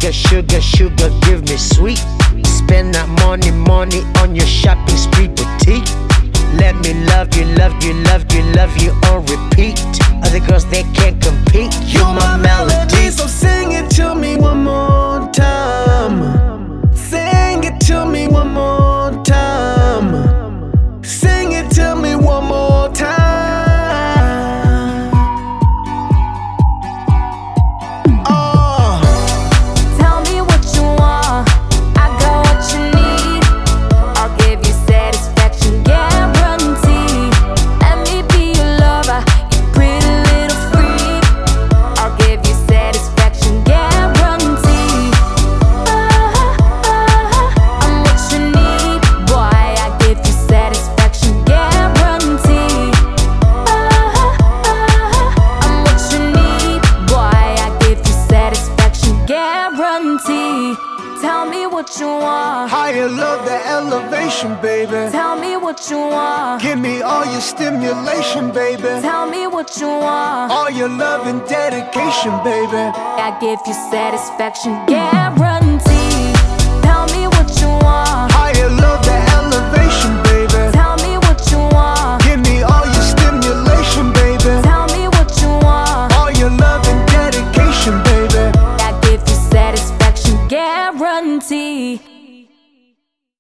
sugar, sugar, sugar, give me sweet. Spend that money, money on your shopping spree boutique. Let me love you, love you, love you, love you on repeat. Other girls, they can't compete. You're my melody. So sing it to me one more time. Sing it to me one more time. Sing it to me one more time. Tell me what you want, I got what you need. I'll give you satisfaction, guarantee. Let me be your lover, you pretty little freak. I'll give you satisfaction, guarantee. I'm what you need, boy. I give you satisfaction, guarantee. I'm what you need, boy. I give you satisfaction, guarantee. Tell me what you want. Higher love, the elevation, baby. Tell me what you want. Give me all your stimulation, baby. Tell me what you want. All your love and dedication, baby. I give you satisfaction, guarantee.